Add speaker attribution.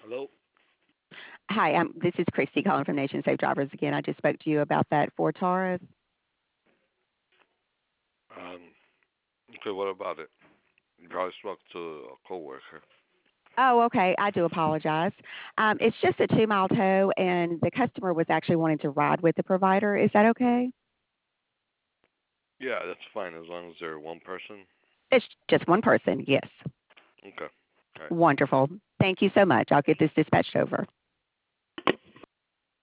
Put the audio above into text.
Speaker 1: Hello.
Speaker 2: Hi, this is Christy calling from Nation Safe Drivers again. I just spoke to you about that Ford Taurus.
Speaker 1: Um, okay, what about it? You probably spoke to a coworker.
Speaker 2: Oh, okay. I do apologize. It's just a 2 mile tow, and the customer was actually wanting to ride with the provider. Is that okay?
Speaker 1: Yeah, that's fine as long as they're one person.
Speaker 2: It's just one person. Yes.
Speaker 1: Okay. All right.
Speaker 2: Wonderful. Thank you so much. I'll get this dispatched over.